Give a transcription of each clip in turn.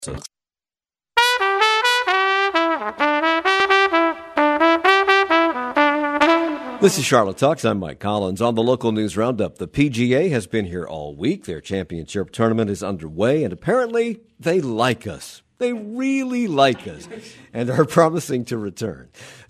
This is Charlotte Talks. I'm Mike Collins. On the local news roundup, the PGA has been here all week. Their championship tournament is underway, and apparently they like us. They really like us and are promising to return.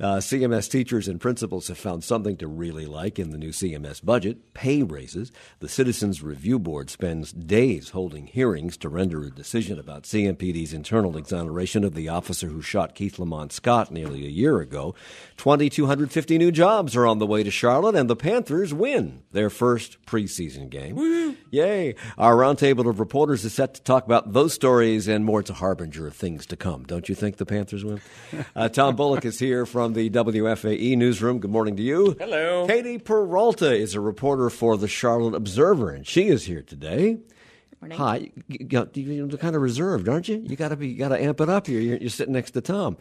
CMS teachers and principals have found something to really like in the new CMS budget, pay raises. The Citizens Review Board spends days holding hearings to render a decision about CMPD's internal exoneration of the officer who shot Keith Lamont Scott nearly a year ago. 2,250 new jobs are on the way to Charlotte, and the Panthers win their first preseason game. Woo-hoo. Yay! Our roundtable of reporters is set to talk about those stories and more. To harbinger of things to come. Don't you think the Panthers win? Tom Bullock is here from the WFAE newsroom. Good morning to you. Hello. Katie Peralta is a reporter for the Charlotte Observer, and she is here today. Morning. Hi, you're kind of reserved, aren't you? You got to amp it up here. You're sitting next to Tom.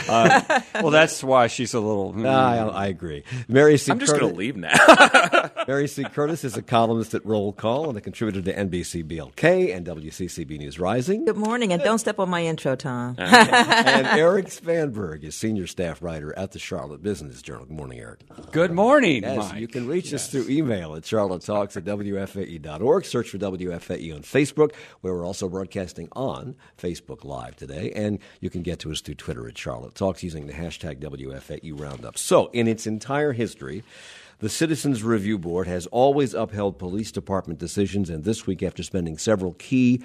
Well, that's why she's a little. I agree. Mary C. I'm just going to leave now. Mary C. Curtis is a columnist at Roll Call and a contributor to NBC BLK and WCCB News Rising. Good morning, and don't step on my intro, Tom. And Eric Spanberg is senior staff writer at the Charlotte Business Journal. Good morning, Eric. Good morning, Yes, Mike. you can reach us through email at charlottetalks@wfae.org. Search for WFAE on Facebook, where we're also broadcasting on Facebook Live today. And you can get to us through Twitter at Charlotte Talks using the hashtag WFAE Roundup. So, in its entire history, the Citizens Review Board has always upheld police department decisions, and this week, after spending several key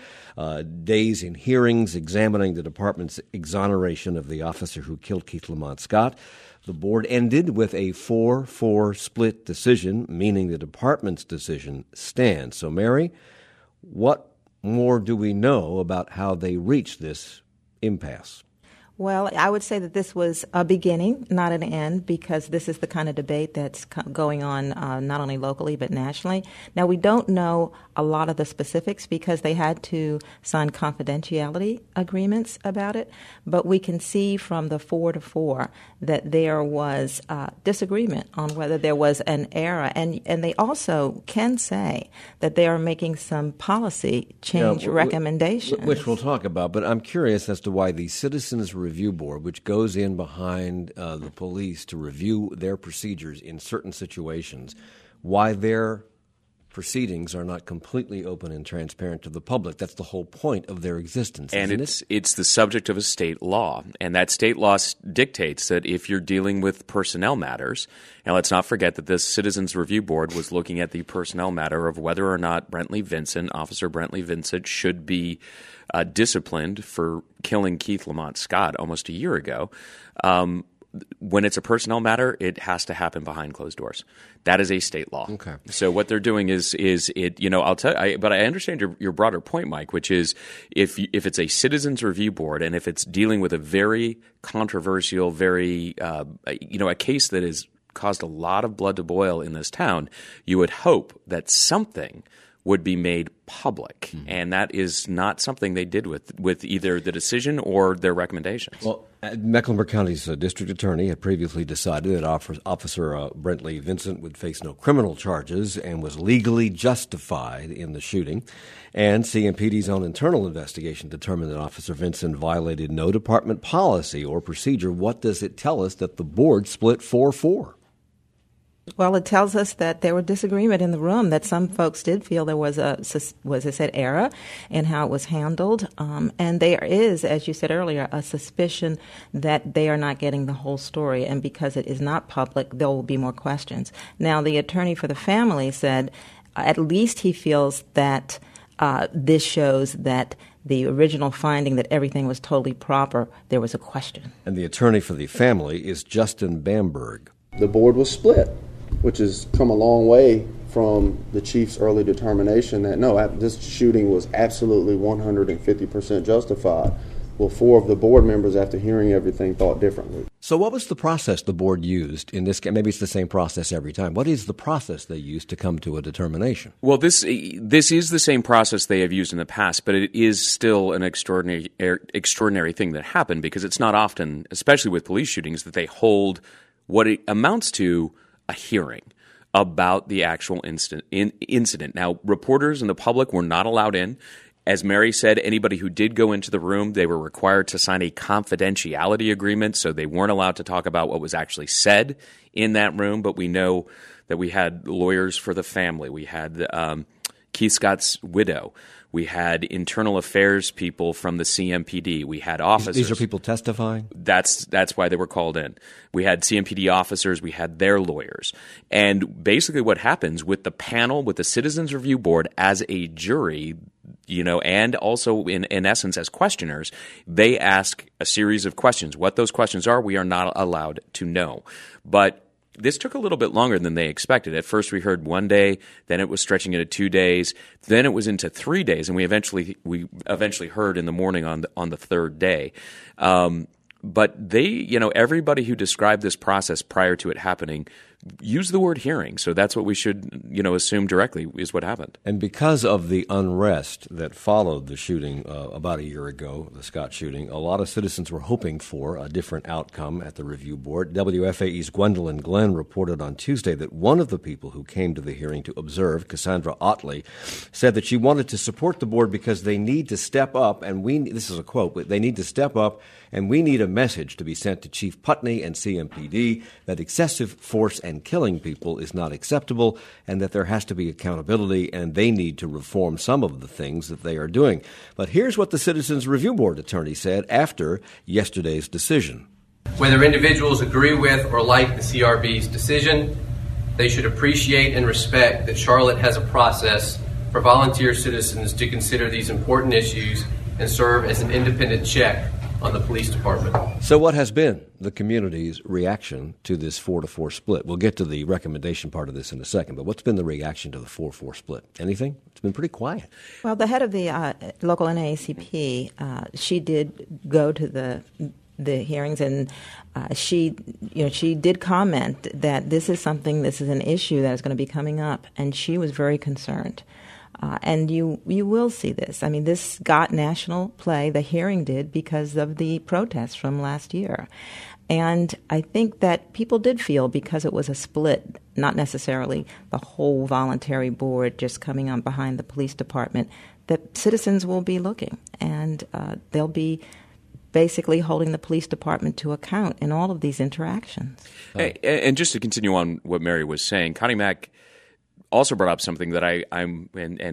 days in hearings examining the department's exoneration of the officer who killed Keith Lamont Scott, the board ended with a 4-4 split decision, meaning the department's decision stands. So, Mary, what more do we know about how they reached this impasse? Well, I would say that this was a beginning, not an end, because this is the kind of debate that's going on not only locally but nationally. Now, we don't know a lot of the specifics because they had to sign confidentiality agreements about it, but we can see from the 4-4 that there was disagreement on whether there was an error, and they also can say that they are making some policy change recommendations. Which we'll talk about, but I'm curious as to why the Citizens Review Board, which goes in behind the police to review their procedures in certain situations, why their proceedings are not completely open and transparent to the public. That's the whole point of their existence, and isn't it? It's the subject of a state law, and that state law dictates that if you're dealing with personnel matters, and let's not forget that this Citizens Review Board was looking at the personnel matter of whether or not Officer Brentley Vincent should be disciplined for killing Keith Lamont Scott almost a year ago. When it's a personnel matter, it has to happen behind closed doors. That is a state law. Okay. So what they're doing is it. I'll tell you, but I understand your broader point, Mike, which is if it's a Citizens Review Board and if it's dealing with a very controversial, very a case that has caused a lot of blood to boil in this town, you would hope that something would be made public, and that is not something they did with either the decision or their recommendations. Well, Mecklenburg County's district attorney had previously decided that Officer Brentley Vincent would face no criminal charges and was legally justified in the shooting. And CMPD's own internal investigation determined that Officer Vincent violated no department policy or procedure. What does it tell us that the board split 4-4? Well, it tells us that there was disagreement in the room, that some folks did feel there was error in how it was handled. And there is, as you said earlier, a suspicion that they are not getting the whole story. And because it is not public, there will be more questions. Now, the attorney for the family said at least he feels that this shows that the original finding that everything was totally proper, there was a question. And the attorney for the family is Justin Bamberg. The board was split, which has come a long way from the chief's early determination that, no, this shooting was absolutely 150% justified. Well, 4 of the board members, after hearing everything, thought differently. So what was the process the board used in this case? Maybe it's the same process every time. What is the process they used to come to a determination? Well, this is the same process they have used in the past, but it is still an extraordinary thing that happened, because it's not often, especially with police shootings, that they hold what it amounts to a hearing about the actual incident. Now, reporters and the public were not allowed in. As Mary said, anybody who did go into the room, they were required to sign a confidentiality agreement, so they weren't allowed to talk about what was actually said in that room. But we know that we had lawyers for the family. We had Keith Scott's widow. We had internal affairs people from the CMPD. We had officers. These are people testifying? That's why they were called in. We had CMPD officers. We had their lawyers. And basically what happens with the panel, with the Citizens Review Board as a jury, and also in essence as questioners, they ask a series of questions. What those questions are, we are not allowed to know. But this took a little bit longer than they expected. At first we heard 1 day, then it was stretching into 2 days, then it was into 3 days, and we eventually heard in the morning on the third day. But they, everybody who described this process prior to it happening used the word hearing. So that's what we should, assume directly is what happened. And because of the unrest that followed the shooting about a year ago, the Scott shooting, a lot of citizens were hoping for a different outcome at the review board. WFAE's Gwendolyn Glenn reported on Tuesday that one of the people who came to the hearing to observe, Cassandra Otley, said that she wanted to support the board because they need to step up, and this is a quote, but they need to step up, and we need a message to be sent to Chief Putney and CMPD that excessive force and killing people is not acceptable and that there has to be accountability and they need to reform some of the things that they are doing. But here's what the Citizens Review Board attorney said after yesterday's decision. Whether individuals agree with or like the CRB's decision, they should appreciate and respect that Charlotte has a process for volunteer citizens to consider these important issues and serve as an independent check on the police department. So what has been the community's reaction to this 4-4 split? We'll get to the recommendation part of this in a second, but what's been the reaction to the 4-4 split? Anything? It's been pretty quiet. Well, the head of the local NAACP, she did go to the hearings, and she did comment that this is an issue that is going to be coming up, and she was very concerned. And you will see this. I mean, this got national play, the hearing did, because of the protests from last year. And I think that people did feel, because it was a split, not necessarily the whole voluntary board just coming on behind the police department, that citizens will be looking, and they'll be basically holding the police department to account in all of these interactions. Hey, and just to continue on what Mary was saying, Connie Mack also brought up something that I'm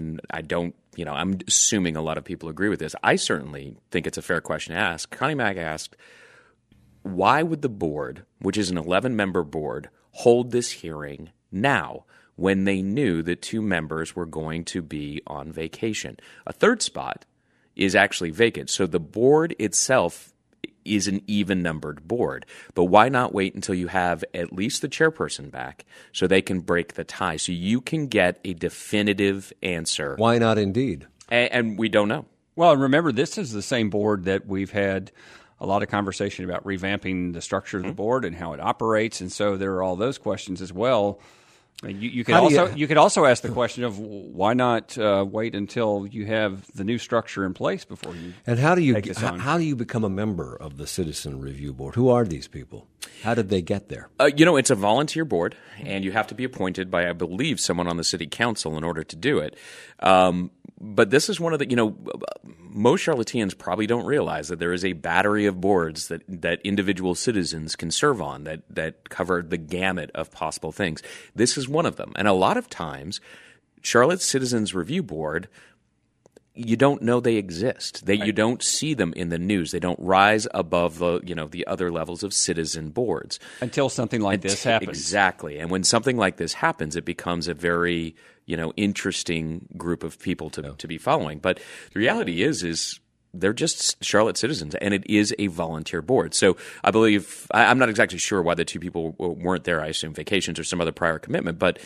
assuming a lot of people agree with this. I certainly think it's a fair question to ask. Connie Mack asked, why would the board, which is an 11-member board, hold this hearing now when they knew that 2 members were going to be on vacation? A third spot is actually vacant. So the board itself is an even-numbered board. But why not wait until you have at least the chairperson back so they can break the tie, so you can get a definitive answer? Why not indeed? And we don't know. Well, and remember, this is the same board that we've had a lot of conversation about revamping the structure of the board and how it operates, and so there are all those questions as well. You could also ask the question of why not wait until you have the new structure in place before you. And how do you take this on. How do you become a member of the Citizen Review Board? Who are these people? How did they get there? It's a volunteer board, and you have to be appointed by, I believe, someone on the city council in order to do it. But this is one of the, most Charlotteans probably don't realize that there is a battery of boards that individual citizens can serve on that cover the gamut of possible things. This is one of them. And a lot of times, Charlotte's Citizens Review Board, you don't know they exist. You don't see them in the news. They don't rise above the other levels of citizen boreds. Until something like this happens. Exactly. And when something like this happens, it becomes a very interesting group of people to be following. But the reality is they're just Charlotte citizens, and it is a volunteer board. So I believe – I'm not exactly sure why the 2 people weren't there. I assume vacations or some other prior commitment. But,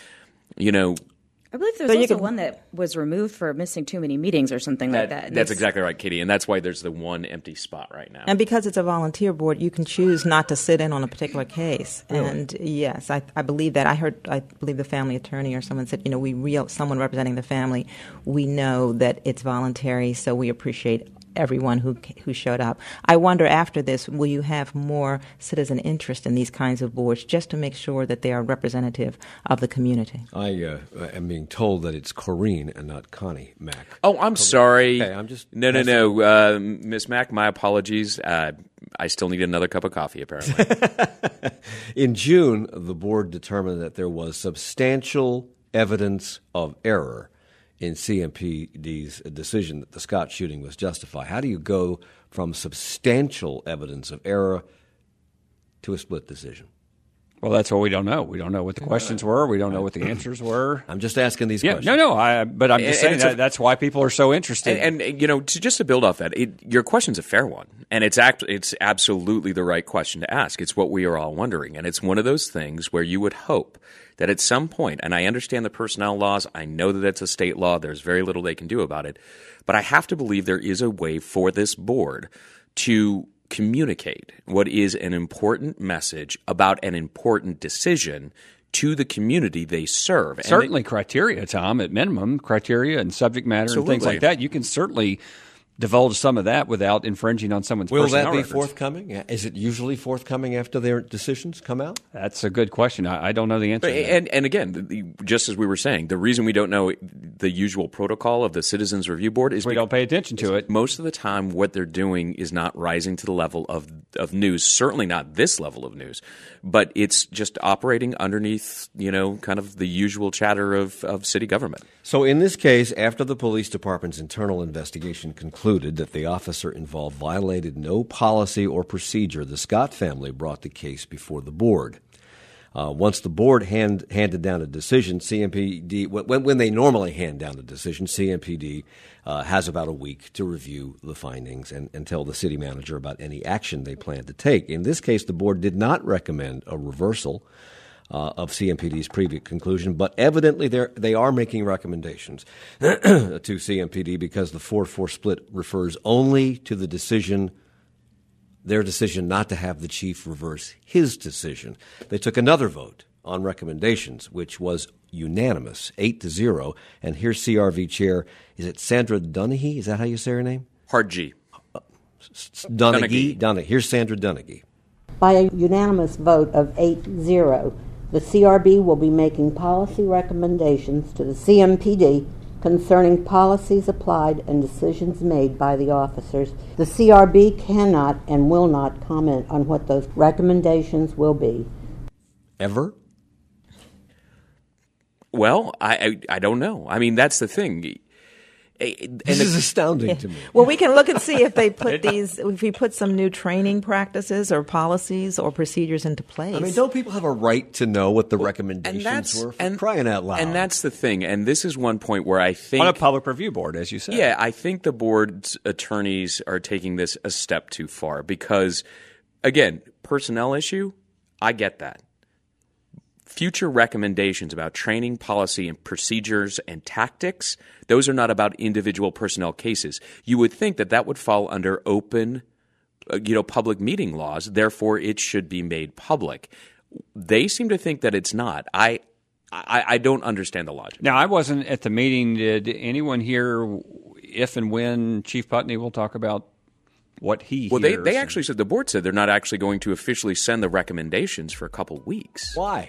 I believe there's also one that was removed for missing too many meetings or something like that. That's exactly right, Katie, and that's why there's the one empty spot right now. And because it's a volunteer board, you can choose not to sit in on a particular case. Really? And yes, I believe that. I believe the family attorney or someone said, someone representing the family, we know that it's voluntary, so we appreciate everyone who showed up. I wonder after this, will you have more citizen interest in these kinds of boards just to make sure that they are representative of the community? I am being told that it's Corrine and not Connie Mack. Oh, I'm sorry. Okay, I'm just No. Miss Mack, my apologies. I still need another cup of coffee, apparently. In June, the board determined that there was substantial evidence of error in CMPD's decision that the Scott shooting was justified. How do you go from substantial evidence of error to a split decision? Well, that's what we don't know. We don't know what the questions were. We don't know what the answers were. I'm just asking these questions. But I'm just saying that's why people are so interested. And just to build off that, your question's a fair one, and it's absolutely the right question to ask. It's what we are all wondering, and it's one of those things where you would hope that at some point, and I understand the personnel laws, I know that it's a state law, there's very little they can do about it, but I have to believe there is a way for this board to communicate what is an important message about an important decision to the community they serve. Certainly criteria, Tom, at minimum, criteria and subject matter Absolutely. and things like that. You can certainly divulge some of that without infringing on someone's personnel personnel records. Will that be forthcoming? Is it usually forthcoming after their decisions come out? That's a good question. I don't know the answer to that. And again, just as we were saying, the reason we don't know the usual protocol of the Citizens Review Board is we don't pay attention to it. Most of the time, what they're doing is not rising to the level of news, certainly not this level of news, but it's just operating underneath, kind of the usual chatter of city government. So in this case, after the police department's internal investigation concluded that the officer involved violated no policy or procedure, the Scott family brought the case before the board. Once the board handed down a decision, CMPD, when they normally hand down a decision, CMPD has about a week to review the findings and tell the city manager about any action they plan to take. In this case, the board did not recommend a reversal of CMPD's previous conclusion, but evidently they are making recommendations to CMPD because the 4-4 split refers only to their decision not to have the chief reverse his decision. They took another vote on recommendations, which was unanimous, 8-0. And here's CRV Chair, is it Sandra Dunahee? Is that how you say her name? Hard G. Dunahee. Here's Sandra Dunahee. By a unanimous vote of 8-0, the CRB will be making policy recommendations to the CMPD concerning policies applied and decisions made by the officers. The CRB cannot and will not comment on what those recommendations will be. Ever? Well, I don't know. I mean, that's the thing. This is astounding to me. Well, we can look and see if if we put some new training practices or policies or procedures into place. I mean, don't people have a right to know what the recommendations were for crying out loud? And that's the thing. And this is one point where I think on a public review board, as you said. Yeah, I think the board's attorneys are taking this a step too far because, again, personnel issue, I get that. Future recommendations about training, policy, and procedures and tactics, those are not about individual personnel cases. You would think that would fall under open, public meeting laws. Therefore, it should be made public. They seem to think that it's not. I don't understand the logic. Now, I wasn't at the meeting. Did anyone hear if and when Chief Putney will talk about what he hears? Well, they actually said, the board said they're not actually going to officially send the recommendations for a couple weeks. Why?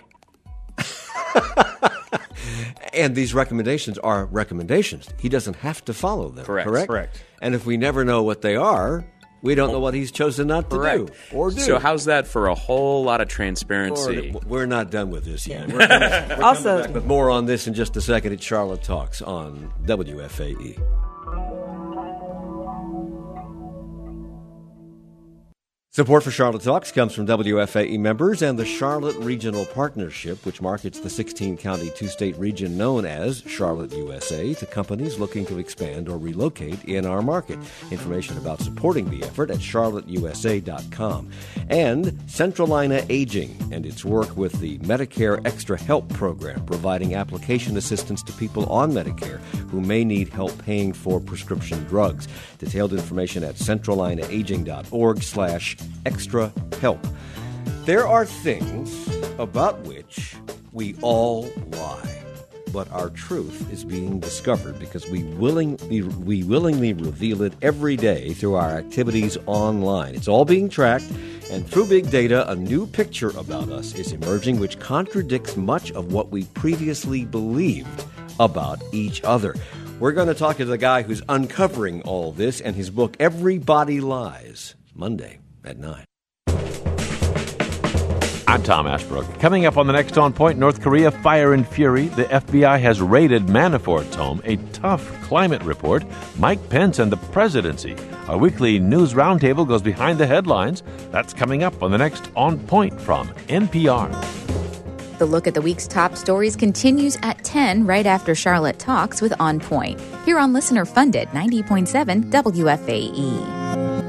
And these recommendations are recommendations. He doesn't have to follow them. Correct. And if we never know what they are, we don't know what he's chosen not to do or do. So how's that for a whole lot of transparency? We're not done with this yet. Yeah. We're coming back with more on this in just a second. It's Charlotte Talks on WFAE. Support for Charlotte Talks comes from WFAE members and the Charlotte Regional Partnership, which markets the 16-county, two-state region known as Charlotte, USA, to companies looking to expand or relocate in our market. Information about supporting the effort at charlotteusa.com. And Centralina Aging and its work with the Medicare Extra Help Program, providing application assistance to people on Medicare who may need help paying for prescription drugs. Detailed information at centralinaaging.org/extra help. There are things about which we all lie. but our truth is being discovered because we willingly reveal it every day through our activities online. It's all being tracked, and through big data, a new picture about us is emerging which contradicts much of what we previously believed about each other. We're going to talk to the guy who's uncovering all this and his book, Everybody Lies, Monday at 9. I'm Tom Ashbrook. Coming up on the next On Point, North Korea fire and fury. The FBI has raided Manafort's home. A tough climate report. Mike Pence and the presidency. Our weekly news roundtable goes behind the headlines. That's coming up on the next On Point from NPR. The look at the week's top stories continues at 10 right after Charlotte Talks with On Point. Here on listener-funded 90.7 WFAE.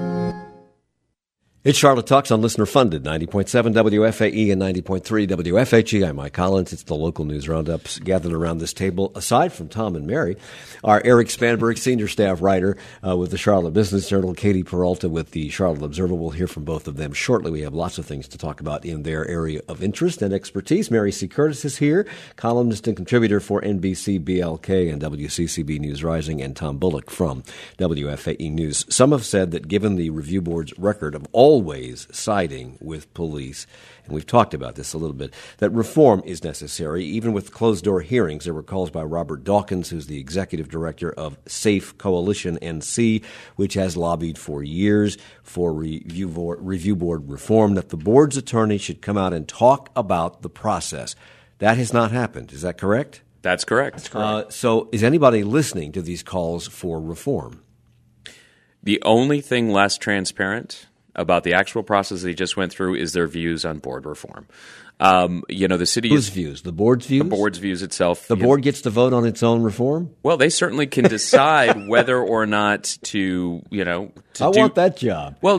It's Charlotte Talks on listener-funded 90.7 WFAE and 90.3 WFHE. I'm Mike Collins. It's the local news roundups gathered around this table. Aside from Tom and Mary, are Eric Spanberg, senior staff writer with the Charlotte Business Journal, Katie Peralta with the Charlotte Observer. We'll hear from both of them shortly. We have lots of things to talk about in their area of interest and expertise. Mary C. Curtis is here, columnist and contributor for NBC, BLK, and WCCB News Rising, and Tom Bullock from WFAE News. Some have said that given the review board's record of always siding with police, and we've talked about this a little bit, that reform is necessary. Even with closed-door hearings, there were calls by Robert Dawkins, who's the executive director of SAFE Coalition NC, which has lobbied for years for review board reform, that the board's attorney should come out and talk about the process. That has not happened. Is that correct? That's correct. So is anybody listening to these calls for reform? The only thing less transparent about the actual process that he just went through is their views on board reform. The city Whose views? The board's views? The board's views itself. The board gets to vote on its own reform? Well, they certainly can decide whether or not to want that job. Well,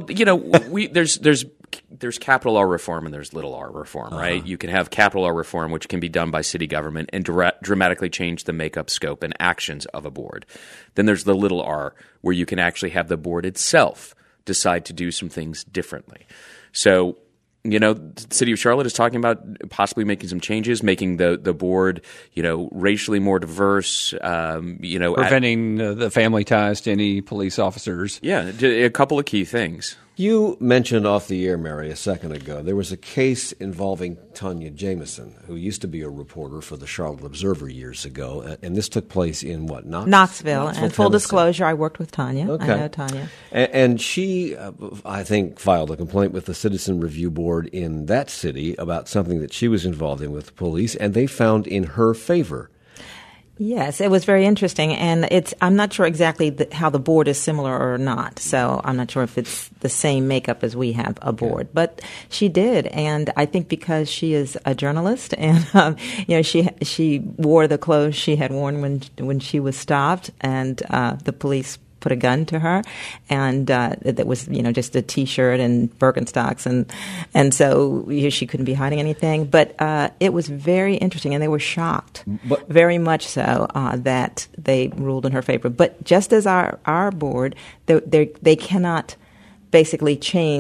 there's capital R reform and there's little r reform, right? You can have capital R reform, which can be done by city government and dramatically change the makeup, scope, and actions of a board. Then there's the little r, where you can actually have the board itself decide to do some things differently. So, the city of Charlotte is talking about possibly making some changes, making the board, racially more diverse, preventing the family ties to any police officers. Yeah, a couple of key things. You mentioned off the air, Mary, a second ago, there was a case involving Tanya Jameson, who used to be a reporter for the Charlotte Observer years ago, and this took place in what, Knoxville. And full disclosure, I worked with Tanya. Okay. I know Tanya. And she, I think, filed a complaint with the Citizen Review Board in that city about something that she was involved in with the police, and they found in her favor. Yes, it was very interesting, and I'm not sure exactly how the board is similar or not, so I'm not sure if it's the same makeup as we have a board. But she did, and I think because she is a journalist, and she wore the clothes she had worn when she was stopped, and the police put a gun to her, and that was just a T-shirt and Birkenstocks, and so she couldn't be hiding anything. But it was very interesting, and they were shocked, very much so, that they ruled in her favor. But just as our board, they cannot basically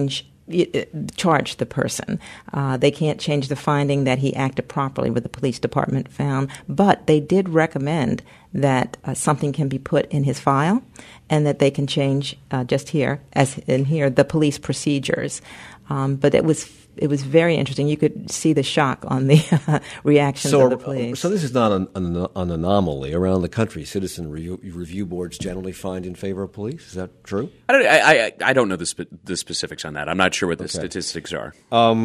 charge the person. They can't change the finding that he acted properly, what the police department found, but they did recommend that something can be put in his file and that they can change the police procedures. But it was very interesting. You could see the shock on the reactions of the police. So this is not an anomaly. Around the country, citizen review boards generally find in favor of police. Is that true? I don't know the specifics on that. I'm not sure what the statistics are.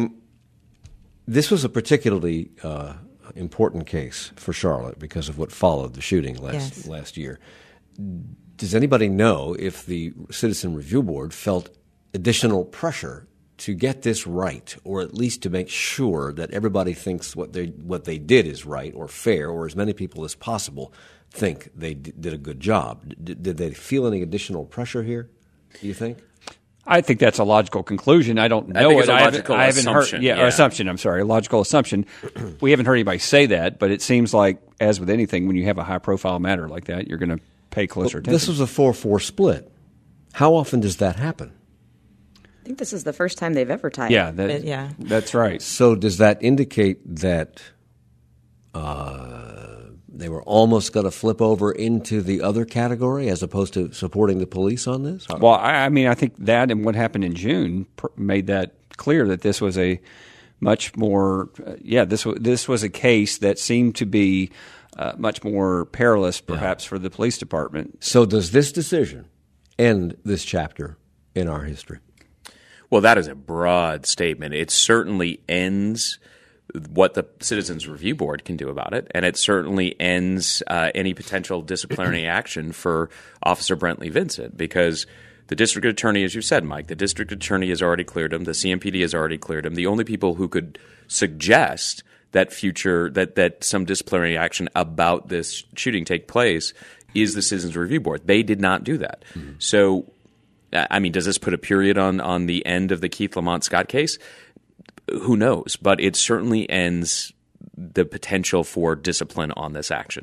This was a particularly important case for Charlotte because of what followed the shooting last year. Does anybody know if the Citizen Review Board felt additional pressure to get this right, or at least to make sure that everybody thinks what they did is right or fair, or as many people as possible think they did a good job? Did they feel any additional pressure here, do you think? I think that's a logical conclusion. I don't know it. I haven't heard. Assumption. I'm sorry, a logical assumption. We haven't heard anybody say that, but it seems like, as with anything, when you have a high-profile matter like that, you're going to pay closer attention. This was a 4-4 split. How often does that happen? I think this is the first time they've ever tied. Yeah, that's right. So does that indicate that they were almost going to flip over into the other category as opposed to supporting the police on this? Well, I mean, I think that and what happened in June made that clear that this was a much more, this was a case that seemed to be much more perilous, perhaps, for the police department. So does this decision end this chapter in our history? Well, that is a broad statement. It certainly ends what the Citizens Review Board can do about it, and it certainly ends any potential disciplinary action for Officer Brentley Vincent, because the district attorney, as you said, Mike, the district attorney has already cleared him. The CMPD has already cleared him. The only people who could suggest that that some disciplinary action about this shooting take place is the Citizens Review Board. They did not do that. Mm-hmm. So, I mean, does this put a period on the end of the Keith Lamont Scott case? Who knows? But it certainly ends the potential for discipline on this action.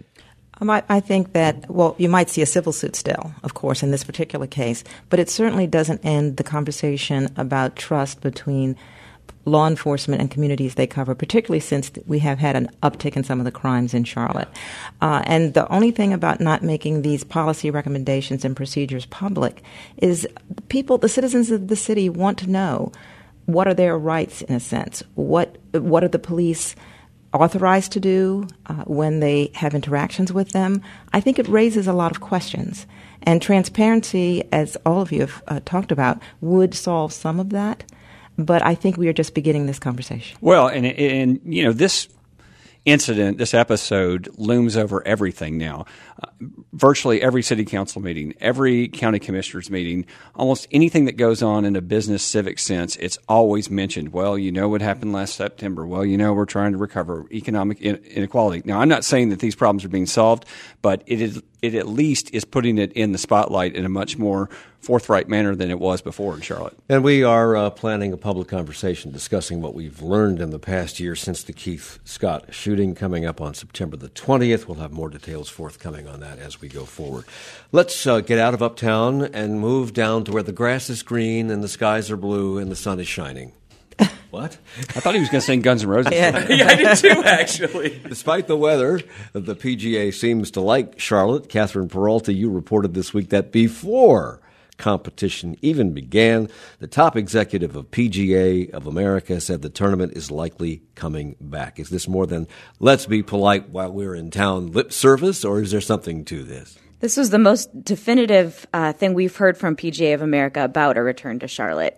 I think that, well, you might see a civil suit still, of course, in this particular case, but it certainly doesn't end the conversation about trust between law enforcement and communities they cover, particularly since we have had an uptick in some of the crimes in Charlotte. And the only thing about not making these policy recommendations and procedures public is the citizens of the city want to know what are their rights, in a sense. What are the police authorized to do when they have interactions with them? I think it raises a lot of questions. And transparency, as all of you have talked about, would solve some of that. But I think we are just beginning this conversation. Well, and you know, this incident, this episode looms over everything now. Virtually every city council meeting, every county commissioners meeting, almost anything that goes on in a business civic sense, it's always mentioned. Well, you know what happened last September. Well, you know, we're trying to recover economic inequality. Now, I'm not saying that these problems are being solved, but it at least is putting it in the spotlight in a much more forthright manner than it was before in Charlotte. And we are planning a public conversation discussing what we've learned in the past year since the Keith Scott shooting, coming up on September the 20th. We'll have more details forthcoming on that as we go forward. Let's get out of Uptown and move down to where the grass is green and the skies are blue and the sun is shining. What? I thought he was going to sing Guns N' Roses. Yeah, I did too, actually. Despite the weather, the PGA seems to like Charlotte. Catherine Peralta, you reported this week that before competition even began, the top executive of PGA of America said the tournament is likely coming back. Is this more than let's be polite while we're in town lip service, or is there something to this? This was the most definitive thing we've heard from PGA of America about a return to Charlotte.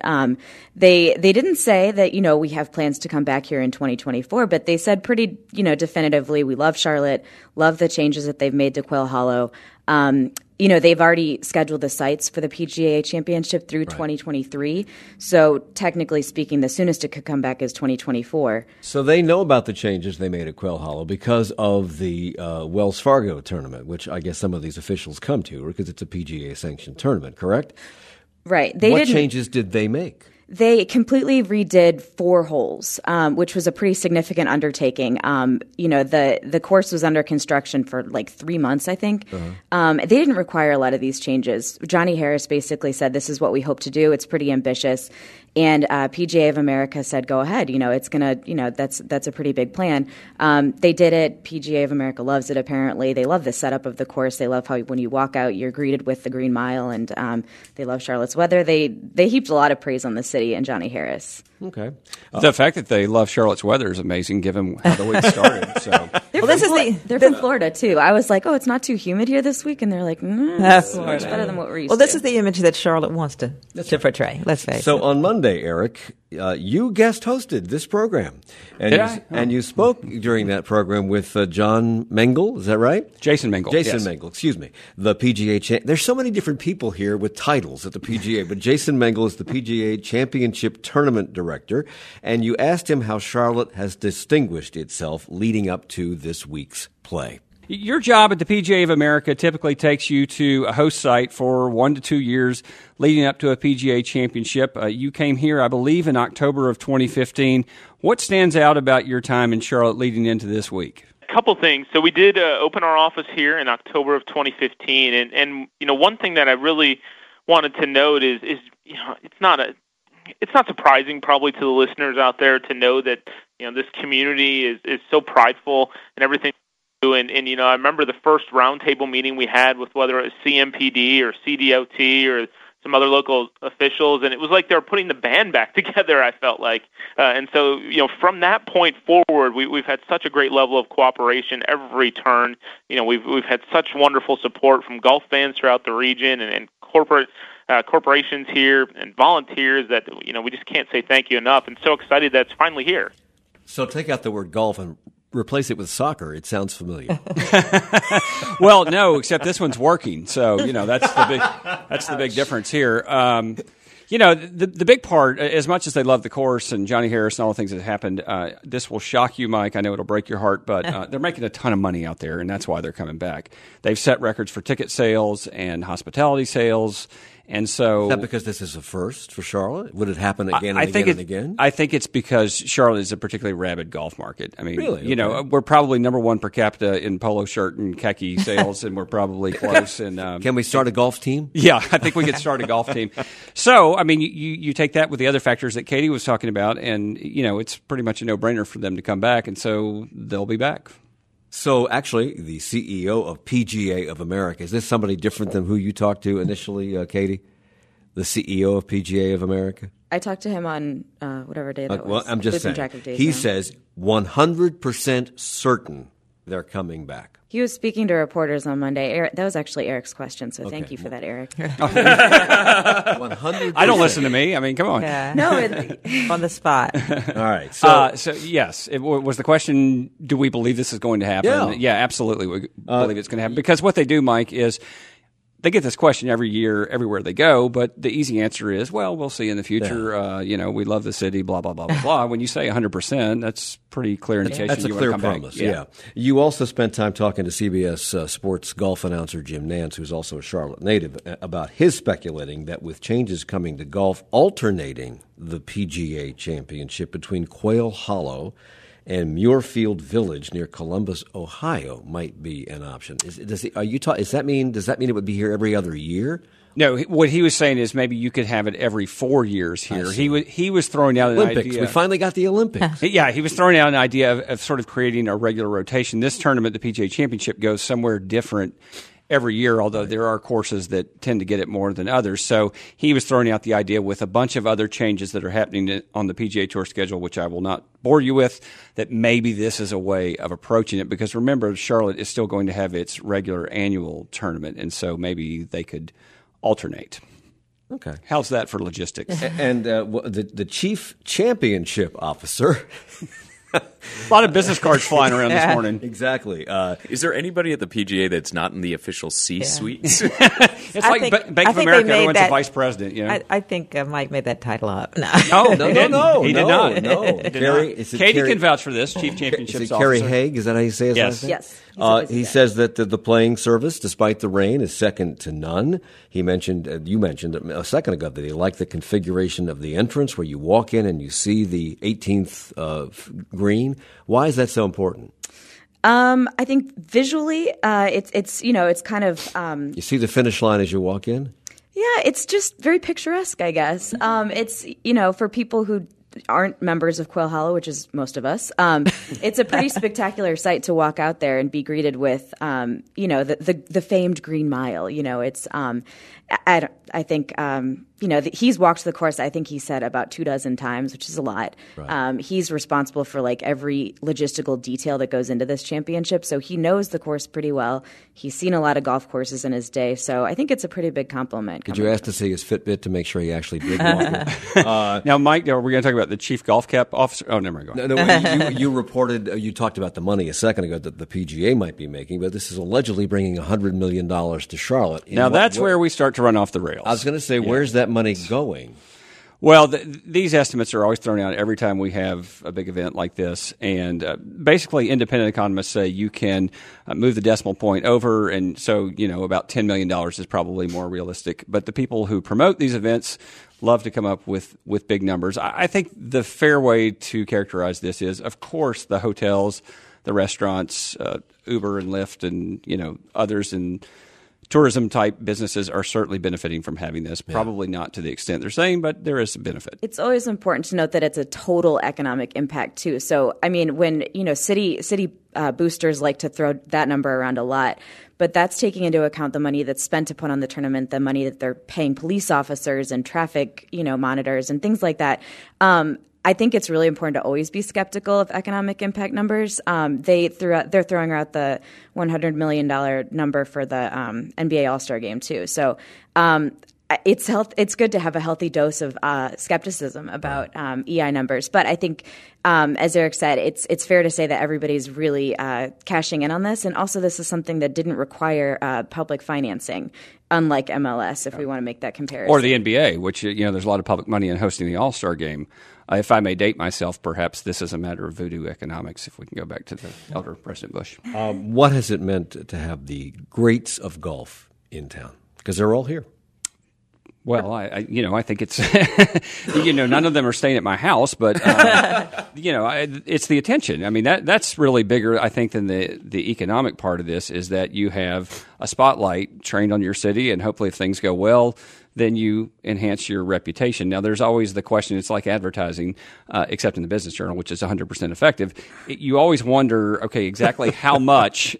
They didn't say that, you know, we have plans to come back here in 2024, but they said pretty, you know, definitively, we love Charlotte, love the changes that they've made to Quail Hollow. You know, they've already scheduled the sites for the PGA Championship through 2023. So technically speaking, the soonest it could come back is 2024. So they know about the changes they made at Quail Hollow because of the Wells Fargo tournament, which I guess some of these officials come to because it's a PGA-sanctioned tournament, correct? Right. What changes did they make? They completely redid 4 holes, which was a pretty significant undertaking. You know, the course was under construction for like 3 months, I think. They didn't require a lot of these changes. Johnny Harris basically said, this is what we hope to do. It's pretty ambitious. And PGA of America said, go ahead. You know, it's going to, you know, that's a pretty big plan. They did it. PGA of America loves it, apparently. They love the setup of the course. They love how when you walk out, you're greeted with the Green Mile. And they love Charlotte's weather. They heaped a lot of praise on the city and Johnny Harris. Okay. The fact that they love Charlotte's weather is amazing, given how the week started. So they're from Florida, too. I was like, oh, it's not too humid here this week. And they're like, it's much better than what we're used to. Well, this is the image that Charlotte wants to portray, let's face it. So on Monday, Eric, you guest hosted this program. And you spoke during that program with John Mengel, is that right? Jason Mengel. Mengel, excuse me. The PGA there's so many different people here with titles at the PGA, but Jason Mengel is the PGA Championship Tournament Director, and you asked him how Charlotte has distinguished itself leading up to this week's play. Your job at the PGA of America typically takes you to a host site for 1 to 2 years leading up to a PGA championship. You came here, I believe, in October of 2015. What stands out about your time in Charlotte leading into this week? A couple things. So we did open our office here in October of 2015, and you know, one thing that I really wanted to note is you know, it's not surprising probably to the listeners out there to know that, you know, this community is so prideful in everything And I remember the first roundtable meeting we had with whether it was CMPD or CDOT or some other local officials, and it was like they were putting the band back together, I felt like. And so, from that point forward, we've had such a great level of cooperation every turn. We've had such wonderful support from golf fans throughout the region and corporations here and volunteers that, we just can't say thank you enough, and so excited that it's finally here. So take out the word golf and replace it with soccer. It sounds familiar. Well, no, except this one's working. So, that's the big difference here. The big part, as much as they love the course and Johnny Harris and all the things that happened, this will shock you, Mike. I know it'll break your heart, but they're making a ton of money out there, and that's why they're coming back. They've set records for ticket sales and hospitality sales. And so, is that because this is a first for Charlotte? Would it happen again and again? I think it's because Charlotte is a particularly rabid golf market. I mean, really? We're probably number one per capita in polo shirt and khaki sales, and we're probably close. And can we start a golf team? Yeah, I think we could start a golf team. So, I mean, you take that with the other factors that Katie was talking about, and it's pretty much a no-brainer for them to come back, and so they'll be back. So, actually, the CEO of PGA of America, is this somebody different than who you talked to initially, Katie? The CEO of PGA of America? I talked to him on whatever day that was. Well, I'm just saying. He says 100% certain they're coming back. He was speaking to reporters on Monday. That was actually Eric's question, so thank you for that, Eric. 100%. I don't listen to me. I mean, come on. Yeah. No, on the spot. All right. So yes, was the question, do we believe this is going to happen? Yeah, absolutely we believe it's going to happen. Because what they do, Mike, is they get this question every year, everywhere they go, but the easy answer is, well, we'll see in the future. Yeah. We love the city, blah, blah, blah, blah, blah. When you say 100%, that's pretty clear indication. That's a clear promise, yeah. You also spent time talking to CBS Sports golf announcer Jim Nantz, who's also a Charlotte native, about his speculating that with changes coming to golf, alternating the PGA Championship between Quail Hollow and Muirfield Village near Columbus, Ohio, might be an option. Does that mean it would be here every other year? No, what he was saying is maybe you could have it every 4 years here. He was throwing out an Olympics. idea. We finally got the Olympics. Yeah, he was throwing out an idea of sort of creating a regular rotation. This tournament, the PGA Championship, goes somewhere different every year, although there are courses that tend to get it more than others. So he was throwing out the idea with a bunch of other changes that are happening on the PGA Tour schedule, which I will not bore you with, that maybe this is a way of approaching it. Because remember, Charlotte is still going to have its regular annual tournament, and so maybe they could alternate. Okay. How's that for logistics? And the chief championship officer... A lot of business cards flying around this morning. Exactly. Is there anybody at the PGA that's not in the official C-suite? It's like Bank of America, everyone's a vice president. I think Mike made that title up. No, no. He did not. No. Katie can vouch for this, Chief Championships Officer. Kerry Haig? Is that how you say his last name? Yes. He says that the playing service, despite the rain, is second to none. You mentioned a second ago that he liked the configuration of the entrance where you walk in and you see the 18th green. Why is that so important? I think visually, it's kind of you see the finish line as you walk in. Yeah, it's just very picturesque, I guess. It's for people who aren't members of Quail Hollow, which is most of us, it's a pretty spectacular sight to walk out there and be greeted with, the famed Green Mile. It's I think he's walked the course. I think he said about 24 times, which is a lot. Right. He's responsible for every logistical detail that goes into this championship, so he knows the course pretty well. He's seen a lot of golf courses in his day, so I think it's a pretty big compliment. Did you ask to see his Fitbit to make sure he actually did walk? Now, Mike, are we going to talk about the chief golf cap officer? Oh, never mind. Go on. You reported, you talked about the money a second ago that the PGA might be making, but this is allegedly bringing $100 million to Charlotte. Now, that's where we start to run off the rails. I was going to say, where's that money going? Well, these estimates are always thrown out every time we have a big event like this. And basically, independent economists say you can move the decimal point over. And so, about $10 million is probably more realistic. But the people who promote these events love to come up with big numbers. I think the fair way to characterize this is, of course, the hotels, the restaurants, Uber and Lyft and, others in tourism-type businesses are certainly benefiting from having this. Probably not to the extent they're saying, but there is some benefit. It's always important to note that it's a total economic impact, too. So, I mean, when, city boosters like to throw that number around a lot, but that's taking into account the money that's spent to put on the tournament, the money that they're paying police officers and traffic, monitors and things like that. I think it's really important to always be skeptical of economic impact numbers. They're throwing out the $100 million number for the NBA All-Star Game too. So it's good to have a healthy dose of skepticism about EI numbers. But I think, as Eric said, it's fair to say that everybody's really cashing in on this, and also this is something that didn't require public financing, unlike MLS, if we want to make that comparison. Or the NBA, which there's a lot of public money in hosting the All-Star Game. If I may date myself, perhaps this is a matter of voodoo economics, if we can go back to the elder President Bush. What has it meant to have the greats of golf in town? Because they're all here. Well, I think it's, none of them are staying at my house, but, it's the attention. I mean, that's really bigger, I think, than the economic part of this, is that you have a spotlight trained on your city, and hopefully if things go well, then you enhance your reputation. Now, there's always the question, it's like advertising, except in the Business Journal, which is 100% effective. You always wonder, okay, exactly how much,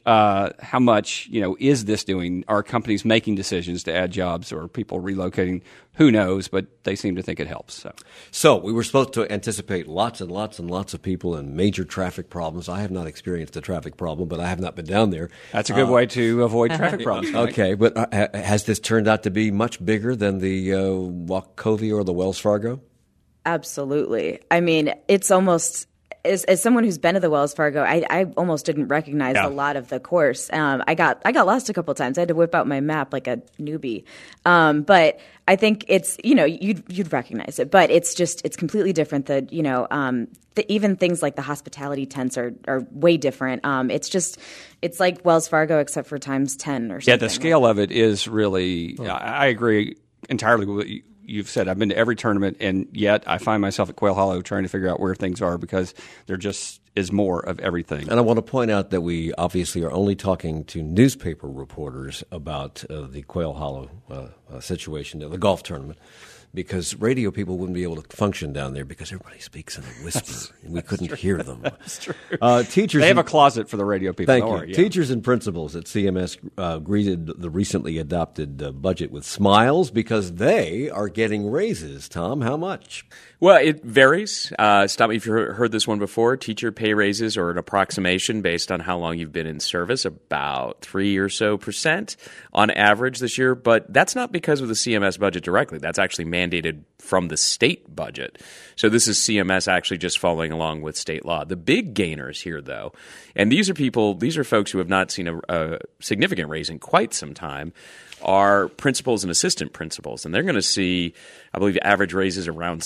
is this doing? Are companies making decisions to add jobs, or people relocating? Who knows, but they seem to think it helps. So we were supposed to anticipate lots and lots and lots of people and major traffic problems. I have not experienced a traffic problem, but I have not been down there. That's a good way to avoid traffic problems. Okay, but has this turned out to be much bigger than the Wachovia or the Wells Fargo? Absolutely. I mean, it's almost... As someone who's been to the Wells Fargo, I almost didn't recognize a lot of the course. I got lost a couple of times. I had to whip out my map like a newbie. But I think it's you'd recognize it, but it's completely different. Even things like the hospitality tents are way different. It's like Wells Fargo except for times 10 or something. Yeah, the scale of it is really. I agree entirely with what you've said. I've been to every tournament, and yet I find myself at Quail Hollow trying to figure out where things are, because there just is more of everything. And I want to point out that we obviously are only talking to newspaper reporters about the Quail Hollow situation, the golf tournament, because radio people wouldn't be able to function down there because everybody speaks in a whisper, and we couldn't hear them. That's true. Teachers, they have a closet for the radio people. Thank you. Yeah. Teachers and principals at CMS greeted the recently adopted budget with smiles because they are getting raises. Tom, how much? Well, it varies. Stop me if you've heard this one before. Teacher pay raises are an approximation based on how long you've been in service, about 3% or so on average this year. But that's not because of the CMS budget directly. That's actually mandated from the state budget. So this is CMS actually just following along with state law. The big gainers here, though, and these are folks who have not seen a significant raise in quite some time, are principals and assistant principals. And they're going to see, I believe, average raises around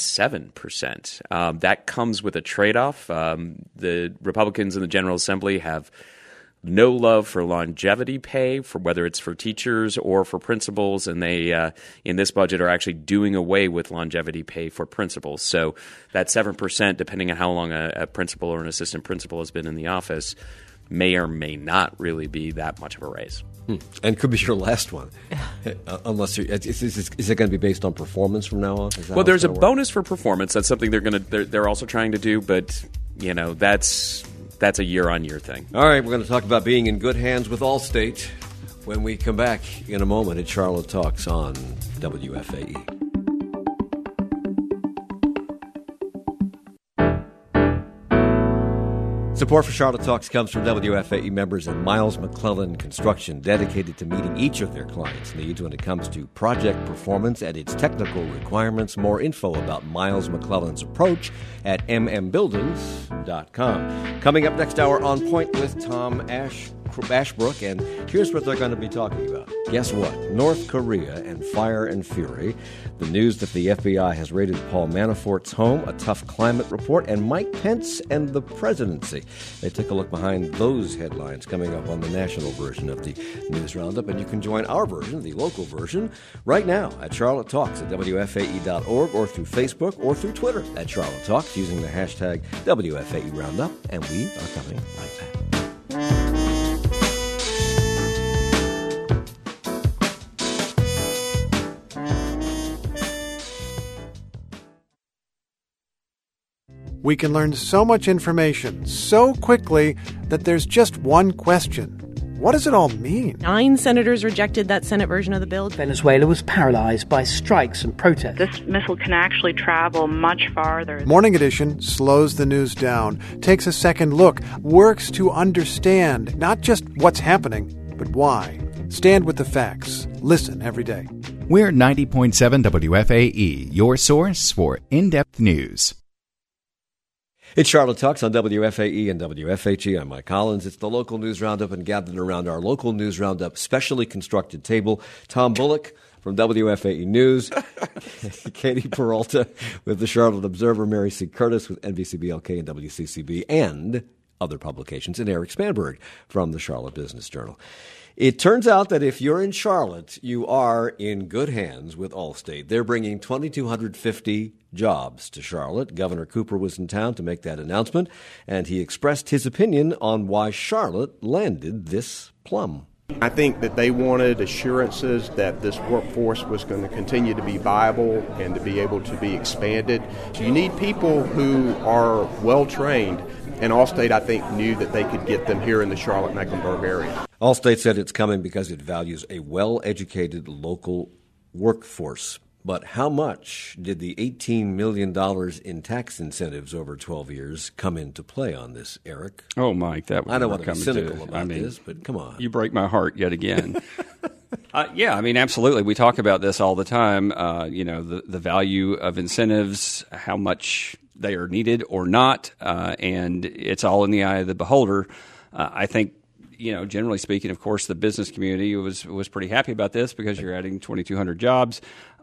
7%. That comes with a trade-off. The Republicans in the General Assembly have no love for longevity pay, for whether it's for teachers or for principals, and they, in this budget, are actually doing away with longevity pay for principals. So that 7%, depending on how long a principal or an assistant principal has been in the office, may or may not really be that much of a raise. And could be your last one, unless is it going to be based on performance from now on? Well, there's a bonus for performance. That's something they're also trying to do, but that's a year-on-year thing. All right, we're going to talk about being in good hands with Allstate when we come back in a moment at Charlotte Talks on WFAE. Support for Charlotte Talks comes from WFAE members of Miles McClellan Construction, dedicated to meeting each of their clients' needs when it comes to project performance and its technical requirements. More info about Miles McClellan's approach at mmbuildings.com. Coming up next hour, On Point with Tom Ashbrook, and here's what they're going to be talking about. Guess what? North Korea and fire and fury. The news that the FBI has raided Paul Manafort's home, a tough climate report, and Mike Pence and the presidency. They take a look behind those headlines coming up on the national version of the News Roundup, and you can join our version, the local version, right now at Charlotte Talks at WFAE.org or through Facebook or through Twitter at Charlotte Talks using the hashtag WFAE Roundup, and we are coming right back. We can learn so much information so quickly that there's just one question. What does it all mean? 9 senators rejected that Senate version of the bill. Venezuela was paralyzed by strikes and protests. This missile can actually travel much farther. Morning Edition slows the news down, takes a second look, works to understand not just what's happening, but why. Stand with the facts. Listen every day. We're 90.7 WFAE, your source for in-depth news. It's Charlotte Talks on WFAE and WFHE. I'm Mike Collins. It's the local news roundup, and gathered around our local news roundup specially constructed table, Tom Bullock from WFAE News, Katie Peralta with the Charlotte Observer, Mary C. Curtis with NBCBLK and WCCB, and other publications, and Eric Spanberg from the Charlotte Business Journal. It turns out that if you're in Charlotte, you are in good hands with Allstate. They're bringing 2,250 jobs to Charlotte. Governor Cooper was in town to make that announcement, and he expressed his opinion on why Charlotte landed this plum. I think that they wanted assurances that this workforce was going to continue to be viable and to be able to be expanded. So you need people who are well-trained, and Allstate, I think, knew that they could get them here in the Charlotte-Mecklenburg area. Allstate said it's coming because it values a well-educated local workforce. But how much did the $18 million in tax incentives over 12 years come into play on this, Eric? Oh, Mike, that would I don't want to be cynical cynical about this, but come on. You break my heart yet again. Yeah, I mean, absolutely. We talk about this all the time, the value of incentives, how much they are needed or not, and it's all in the eye of the beholder. I think, generally speaking, of course, the business community was pretty happy about this because you're adding 2,200 jobs.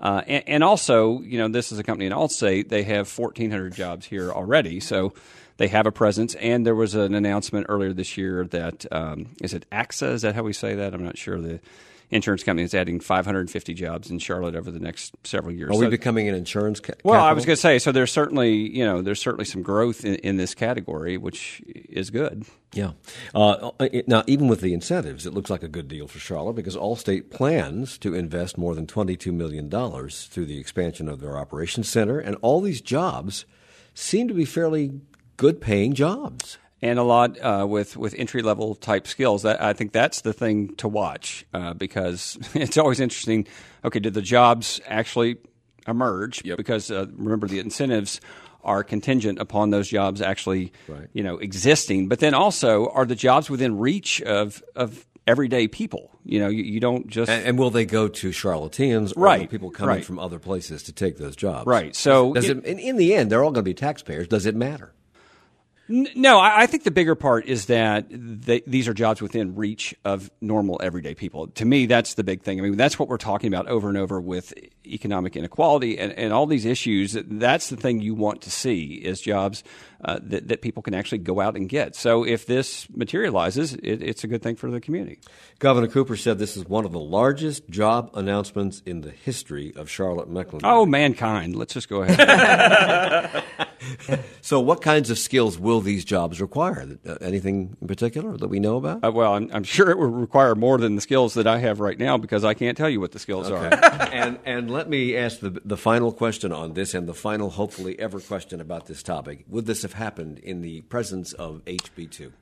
And also, this is a company in Allstate. They have 1,400 jobs here already, so they have a presence. And there was an announcement earlier this year that, is it AXA? Is that how we say that? I'm not sure. The insurance company is adding 550 jobs in Charlotte over the next several years. Are we becoming an insurance capital? Well, I was going to say, so there's certainly some growth in this category, which is good. Yeah. Now, even with the incentives, it looks like a good deal for Charlotte because Allstate plans to invest more than $22 million through the expansion of their operations center, and all these jobs seem to be fairly good-paying jobs. And a lot with entry-level type skills. I think that's the thing to watch because it's always interesting. Okay, did the jobs actually emerge? Yep. Because remember, the incentives are contingent upon those jobs actually, existing. But then also, are the jobs within reach of everyday people? You don't just and will they go to Charlotteans or will people coming from other places to take those jobs? Right. So in the end, they're all going to be taxpayers. Does it matter? No, I think the bigger part is that these are jobs within reach of normal, everyday people. To me, that's the big thing. I mean, that's what we're talking about over and over with economic inequality and all these issues. That's the thing you want to see is jobs that people can actually go out and get. So if this materializes, it's a good thing for the community. Governor Cooper said this is one of the largest job announcements in the history of Charlotte-Mecklenburg. Oh, mankind. Let's just go ahead. So what kinds of skills will these jobs require? Anything in particular that we know about? Well, I'm sure it will require more than the skills that I have right now because I can't tell you what the skills are. And let me ask the final question on this and the final, hopefully, ever question about this topic. Would this have happened in the presence of HB2?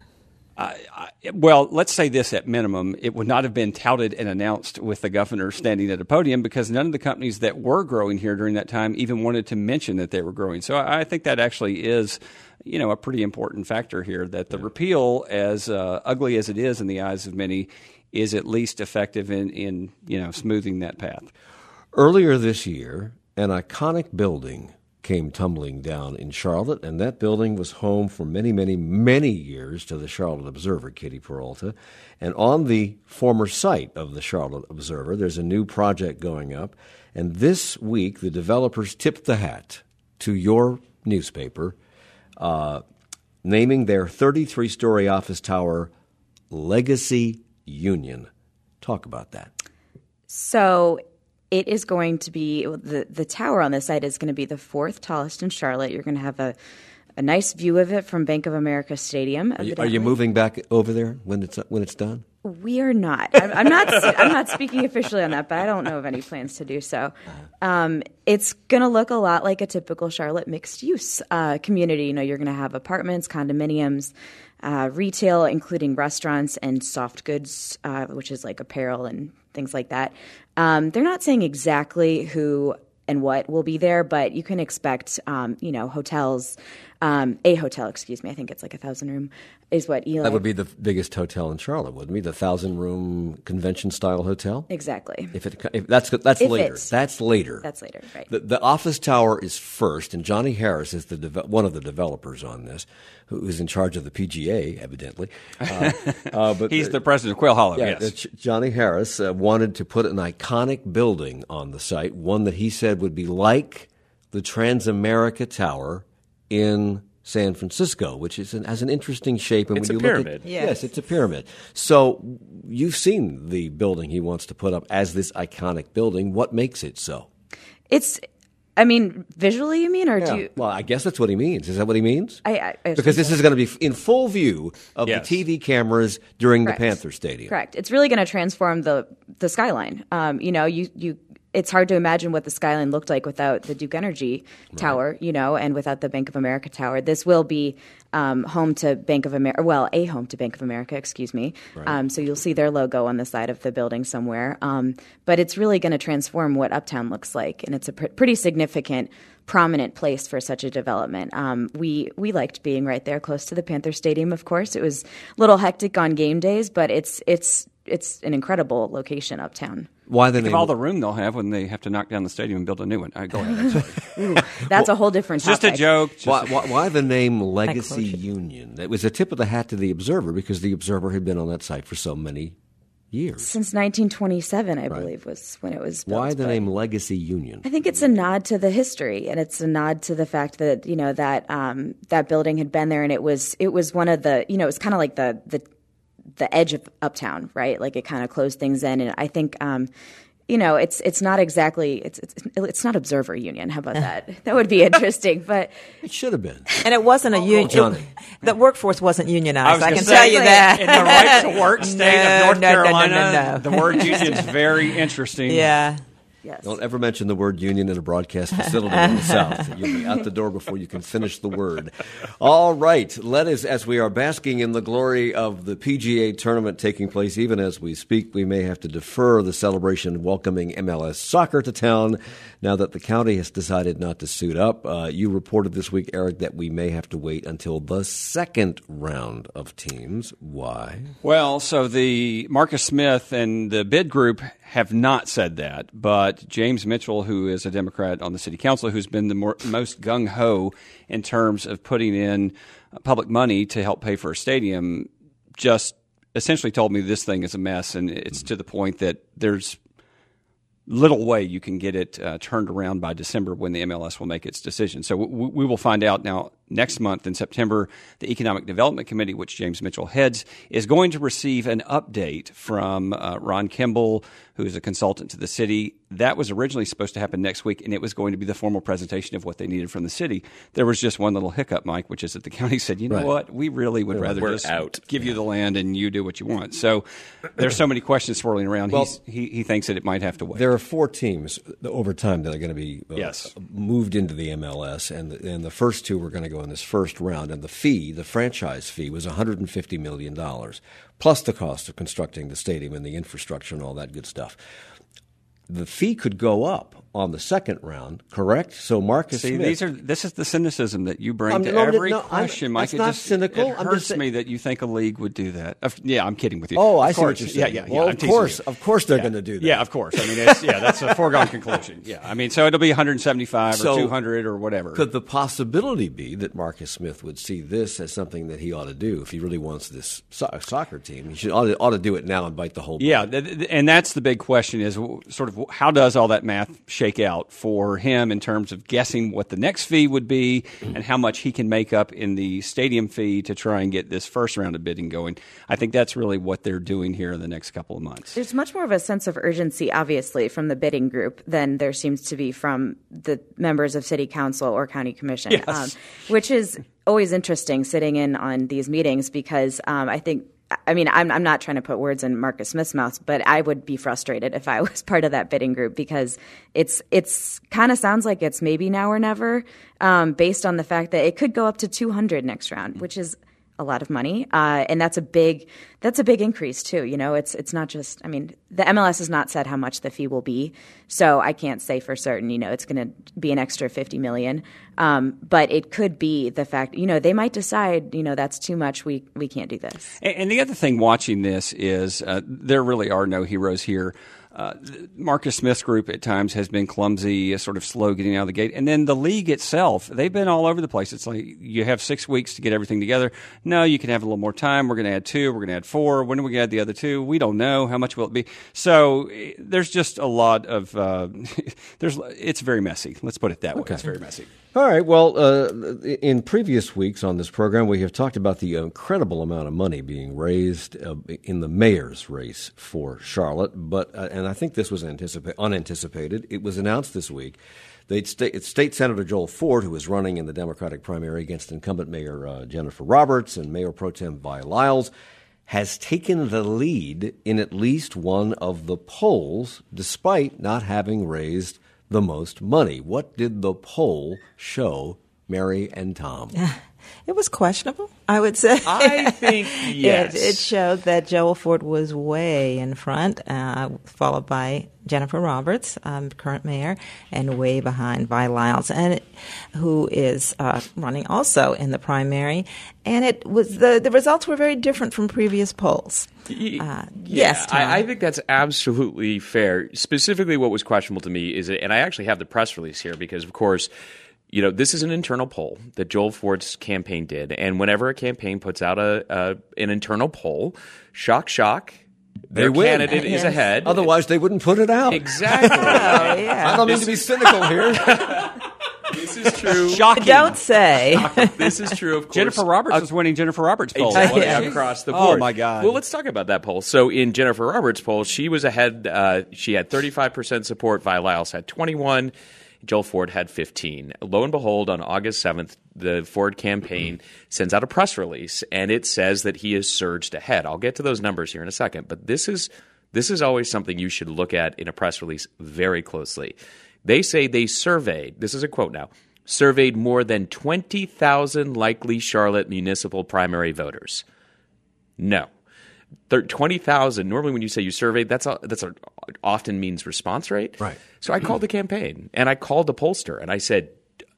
Well, let's say this at minimum. It would not have been touted and announced with the governor standing at a podium because none of the companies that were growing here during that time even wanted to mention that they were growing. So I think that actually is, a pretty important factor here that the repeal, as ugly as it is in the eyes of many, is at least effective in smoothing that path. Earlier this year, an iconic building came tumbling down in Charlotte, and that building was home for many, many, many years to the Charlotte Observer, Katie Peralta. And on the former site of the Charlotte Observer, there's a new project going up. And this week, the developers tipped the hat to your newspaper, naming their 33-story office tower Legacy Union. Talk about that. So it is going to be the tower on this site is going to be the 4th tallest in Charlotte. You're going to have a a nice view of it from Bank of America Stadium. Are you moving back over there when it's done? We are not. I'm not speaking officially on that, but I don't know of any plans to do so. It's going to look a lot like a typical Charlotte mixed-use community. You're going to have apartments, condominiums, retail, including restaurants and soft goods, which is like apparel and things like that. They're not saying exactly who and what will be there, but you can expect, hotels. A hotel, excuse me. I think it's like 1,000-room is what Eli. That would be the biggest hotel in Charlotte, wouldn't it? The 1,000-room convention-style hotel. Exactly. If that's later. That's later. That's later, right? The office tower is first, and Johnny Harris is one of the developers on this, who is in charge of the PGA, evidently. But he's the president of Quail Hollow. Yeah, yes. Johnny Harris wanted to put an iconic building on the site, one that he said would be like the Transamerica Tower in San Francisco, which has an interesting shape. And it's when a you pyramid. Yes, it's a pyramid. So you've seen the building he wants to put up as this iconic building. What makes it so? Visually, you mean, or do you? Well, I guess that's what he means. Is that what he means? Because this is going to be in full view of the TV cameras during Correct. the Panther Stadium. Correct. It's really going to transform the skyline. It's hard to imagine what the skyline looked like without the Duke Energy Tower, and without the Bank of America Tower. This will be home to Bank of America. Well, a home to Bank of America, excuse me. Right. So you'll see their logo on the side of the building somewhere. But it's really going to transform what Uptown looks like, and it's a pretty significant, prominent place for such a development. We liked being right there, close to the Panther Stadium. Of course, it was a little hectic on game days, but it's an incredible location uptown. Why Think of all the room they'll have when they have to knock down the stadium and build a new one. Go ahead. That's a whole different topic. Just a joke. Why the name Legacy Union? It was a tip of the hat to the Observer because the Observer had been on that site for so many years. Since 1927, I believe, was when it was built. Why the name Legacy Union? I think it's a nod to the history, and it's a nod to the fact that that building had been there, and it was one of the it was kind of like the edge of Uptown, right? Like it kind of closed things in, and I think it's not exactly it's not Observer Union. How about that? That would be interesting, but it should have been. And it wasn't a union. The workworkose wasn't unionized. I can say, tell you that. In the right to work state of North Carolina, the word union is very interesting. Yeah. Yes. Don't ever mention the word union in a broadcast facility in the South. You'll be out the door before you can finish the word. All right. Let us, as we are basking in the glory of the PGA tournament taking place, even as we speak, we may have to defer the celebration welcoming MLS soccer to town now that the county has decided not to suit up. You reported this week, Eric, that we may have to wait until the second round of teams. Why? Well, so the Marcus Smith and the bid group have not said that, but James Mitchell, who is a Democrat on the city council, who's been the most gung-ho in terms of putting in public money to help pay for a stadium, just essentially told me this thing is a mess, and it's to the point that there's little way you can get it turned around by December when the MLS will make its decision. So we will find out now. Next month in September, the Economic Development Committee, which James Mitchell heads, is going to receive an update from Ron Kimball, who is a consultant to the city. That was originally supposed to happen next week, and it was going to be the formal presentation of what they needed from the city. There was just one little hiccup, Mike, which is that the county said, you know what, we really would rather just give you the land and you do what you want. So there's so many questions swirling around. Well, he thinks that it might have to wait. There are 4 teams over time that are going to be moved into the MLS, and the first 2 were going to go in this first round, and the franchise fee was $150 million, plus the cost of constructing the stadium and the infrastructure and all that good stuff. The fee could go up on the second round, correct? So Marcus Smith. This is the cynicism that you bring to every question, Mike. That's not cynical. It hurts me that you think a league would do that. Yeah, I'm kidding with you. Oh, I see what you're saying. Yeah. Well, of course they're going to do that. Yeah, of course. I mean, that's a foregone conclusion. Yeah, I mean, so it'll be 175 or 200 or whatever. Could the possibility be that Marcus Smith would see this as something that he ought to do if he really wants this soccer team? He ought to do it now and bite the whole bullet. Yeah, and that's the big question: is sort of of how does all that math shake out for him in terms of guessing what the next fee would be and how much he can make up in the stadium fee to try and get this first round of bidding going. I think that's really what they're doing here in the next couple of months. There's much more of a sense of urgency, obviously, from the bidding group than there seems to be from the members of city council or county commission, yes. Which is always interesting sitting in on these meetings because I'm not trying to put words in Marcus Smith's mouth, but I would be frustrated if I was part of that bidding group because it's kind of sounds like it's maybe now or never, based on the fact that it could go up to 200 next round, which is a lot of money, and that's a big increase too. You know, it's not just. I mean, the MLS has not said how much the fee will be, so I can't say for certain. You know, it's going to be an extra $50 million, but it could be the fact. You know, they might decide. You know, that's too much. We can't do this. And the other thing watching this is there really are no heroes here. Marcus Smith's group at times has been clumsy, sort of slow getting out of the gate. And then the league itself, they've been all over the place. It's like you have 6 weeks to get everything together. No, you can have a little more time. We're going to add 2. We're going to add 4. When are we going to add the other 2? We don't know. How much will it be? So there's just a lot of it's very messy. Let's put it that way. It's very messy. All right. Well, in previous weeks on this program, we have talked about the incredible amount of money being raised in the mayor's race for Charlotte. But and I think this was unanticipated. It was announced this week that State Senator Joel Ford, who is running in the Democratic primary against incumbent Mayor Jennifer Roberts and Mayor Pro Tem Vi Lyles, has taken the lead in at least one of the polls, despite not having raised the most money. What did the poll show, Mary and Tom? It was questionable, I would say. I think, yes. It showed that Joel Ford was way in front, followed by Jennifer Roberts, current mayor, and way behind Vi Lyles, who is running also in the primary. And it was the results were very different from previous polls. Yes, Tom. I think that's absolutely fair. Specifically, what was questionable to me is, and I actually have the press release here because, of course, you know, this is an internal poll that Joel Ford's campaign did. And whenever a campaign puts out an internal poll, shock, their candidate is ahead. Otherwise, they wouldn't put it out. Exactly. I don't mean to be cynical here. This is true. Shocking. Don't say. This is true, of course. Jennifer Roberts was winning Jennifer Roberts' poll. Exactly, across the board. Oh, my God. Well, let's talk about that poll. So in Jennifer Roberts' poll, she was ahead. She had 35% support. Vi Lyles had 21%. Joel Ford had 15%. Lo and behold, on August 7th, the Ford campaign sends out a press release, and it says that he has surged ahead. I'll get to those numbers here in a second, but this is always something you should look at in a press release very closely. They say they surveyed, this is a quote now, surveyed more than 20,000 likely Charlotte municipal primary voters. No. 20,000, normally when you say you surveyed, that's often means response rate. Right. So I called the campaign, and I called the pollster, and I said,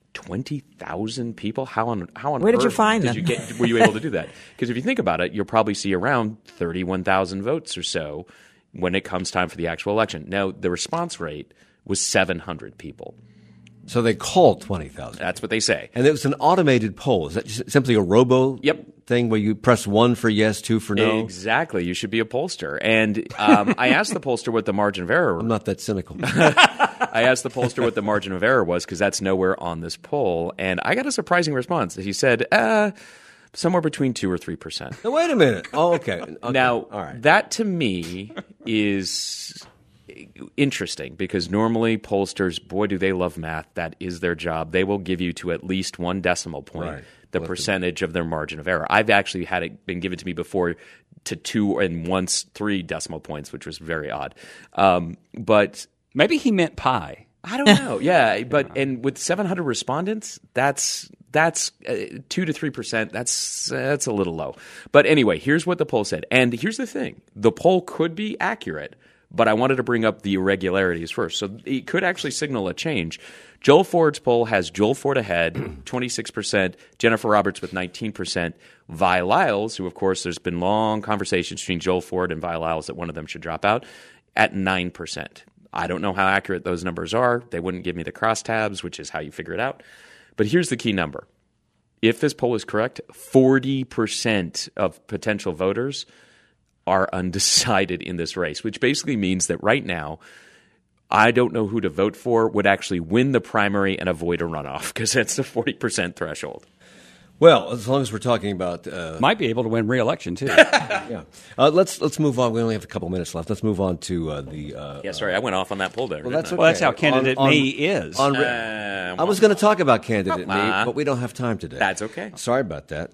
20,000 people? How on Where did you find them? Were you able to do that? Because if you think about it, you'll probably see around 31,000 votes or so when it comes time for the actual election. Now, the response rate was 700 people. So they called 20,000. That's what they say. And it was an automated poll. Is that just simply a robo thing where you press 1 for yes, 2 for no? Exactly. You should be a pollster. And I asked the pollster what the margin of error was. I'm not that cynical. I asked the pollster what the margin of error was because that's nowhere on this poll. And I got a surprising response. He said, somewhere between 2 or 3%. Now, wait a minute. Oh, okay. Now, all right. That to me is interesting because normally pollsters, boy, do they love math. That is their job. They will give you to at least 1 decimal point the percentage of their margin of error. I've actually had it been given to me before to 2 and once 3 decimal points, which was very odd. But maybe he meant pi. I don't know. Yeah, but and with 700 respondents, that's 2 to 3%. That's a little low. But anyway, here's what the poll said. And here's the thing: the poll could be accurate, but I wanted to bring up the irregularities first. So it could actually signal a change. Joel Ford's poll has Joel Ford ahead, 26%, Jennifer Roberts with 19%, Vi Lyles, who, of course, there's been long conversations between Joel Ford and Vi Lyles that one of them should drop out, at 9%. I don't know how accurate those numbers are. They wouldn't give me the crosstabs, which is how you figure it out. But here's the key number. If this poll is correct, 40% of potential voters are undecided in this race, which basically means that right now, I don't know who to vote for would actually win the primary and avoid a runoff because that's the 40% threshold. Well, as long as we're talking about might be able to win re-election too. Yeah, let's move on. We only have a couple minutes left. Let's move on to the. Sorry, I went off on that poll there. Well, that's okay. Well, that's how candidate me is. I was going to talk about candidate me, but we don't have time today. That's okay. Sorry about that.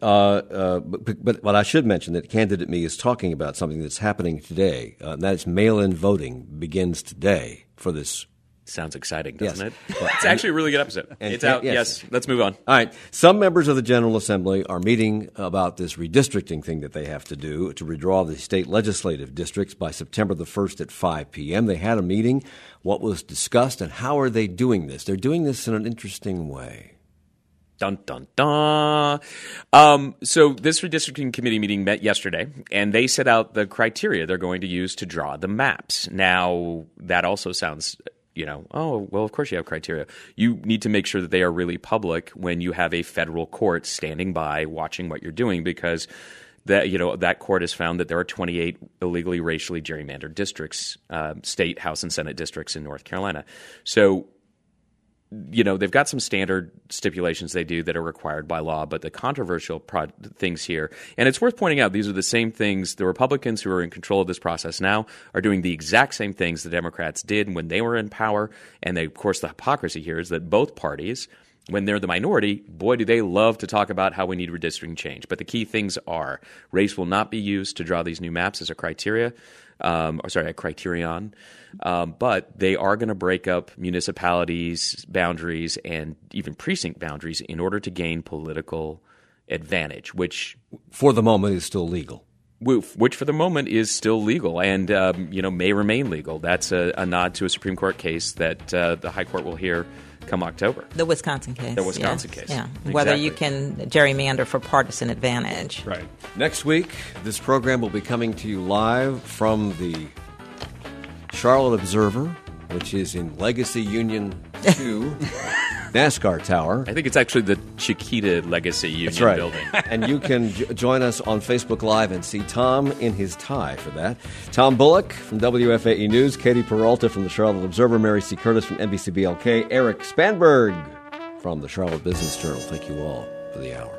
But I should mention that candidate me is talking about something that's happening today. And that is mail-in voting begins today for this. Sounds exciting, doesn't it? Well, it's actually a really good episode. It's out. Yes. Let's move on. All right. Some members of the General Assembly are meeting about this redistricting thing that they have to do to redraw the state legislative districts by September the 1st at 5 p.m. They had a meeting. What was discussed and how are they doing this? They're doing this in an interesting way. Dun, dun, dun. So this redistricting committee meeting met yesterday, and they set out the criteria they're going to use to draw the maps. Now, that also sounds... oh, well, of course you have criteria. You need to make sure that they are really public when you have a federal court standing by watching what you're doing because that court has found that there are 28 illegally racially gerrymandered districts, state, House, and Senate districts in North Carolina. So they've got some standard stipulations they do that are required by law, but the controversial things here, and it's worth pointing out, these are the same things the Republicans who are in control of this process now are doing the exact same things the Democrats did when they were in power. And of course, the hypocrisy here is that both parties, when they're the minority, boy, do they love to talk about how we need redistricting change. But the key things are race will not be used to draw these new maps as a criteria. A criterion, but they are going to break up municipalities' boundaries and even precinct boundaries in order to gain political advantage, which for the moment is still legal. Which for the moment is still legal and may remain legal. That's a nod to a Supreme Court case that the High Court will hear come October. The Wisconsin case. The Wisconsin case. Yeah. Exactly. Whether you can gerrymander for partisan advantage. Right. Next week, this program will be coming to you live from the Charlotte Observer, which is in Legacy Union 2 NASCAR Tower. I think it's actually the Chiquita Legacy Union building. And you can join us on Facebook Live and see Tom in his tie for that. Tom Bullock from WFAE News, Katie Peralta from the Charlotte Observer, Mary C. Curtis from NBCBLK, Eric Spanberg from the Charlotte Business Journal. Thank you all for the hour.